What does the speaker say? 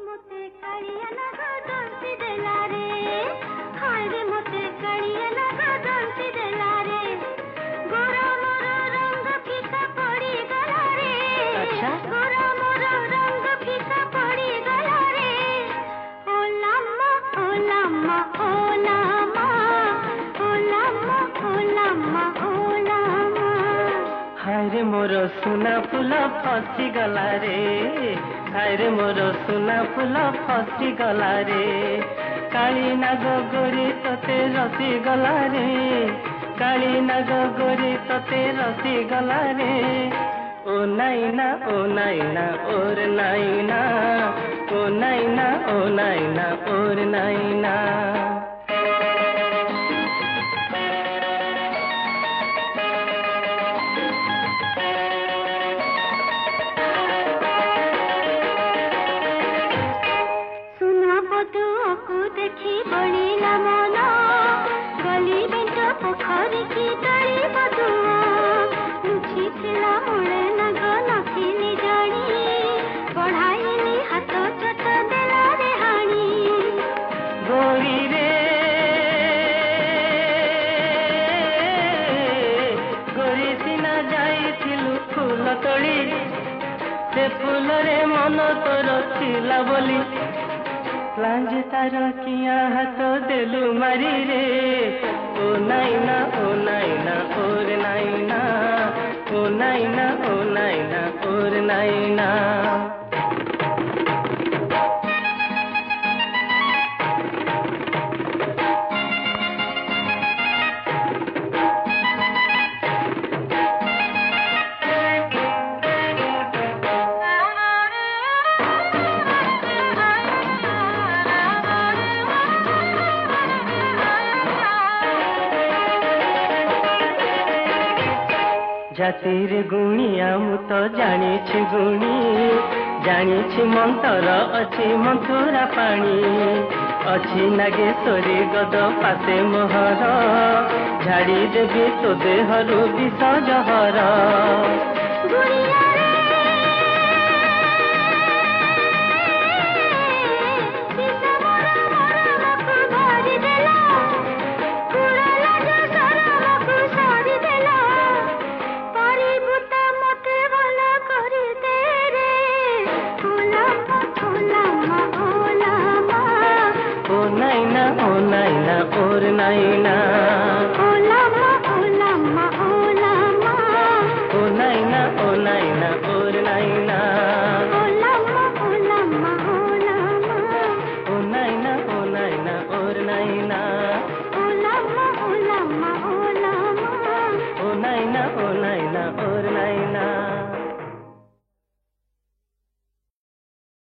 मते कालिया लगा दंती देला रे हाय रे मते कालिया लगा दंती देला रे गोरा मोरा रंग फीका पड़ी गला रे अच्छा गोरा मोरा रंग फीका पड़ी गला रे ओ लामा ओ लामा ओ लामा ओ लामा ओ लामा ओ लामा हाय रे मोर सुना फूल फसी गला रे हाय रे मोर सुना फूल फसी गला रे काली नाग गोरी तते रसी गला रे काली नाग गोरी तते रसी गला रे ओ नाइना ओर नाइना ओ नाइना ओर नाइना देखी बड़ीला मना गली बेंट पोखरी की तली बदुआ लुची थिला मुळे नग नथिली जानी बढ़ाईली हाथ चट देला रे हानी गोरी रे गोरी सिना जाइथिलु फूल तोड़ी से फूल रे मन तोर थिला बोली लांज तार किया हाथ देलु मारी रे ओ नाइना ओर नाइना ओ नाइना ओर नाइना जातिर गुणिया मु तो जानी गुणी जानी मंतर अच्छी मंथुरा पानी अच्छी नागेश्वरी गद पासे मोहर झाड़ी देवी तो देहरु विष जहर ओ नाइना ओर नाइना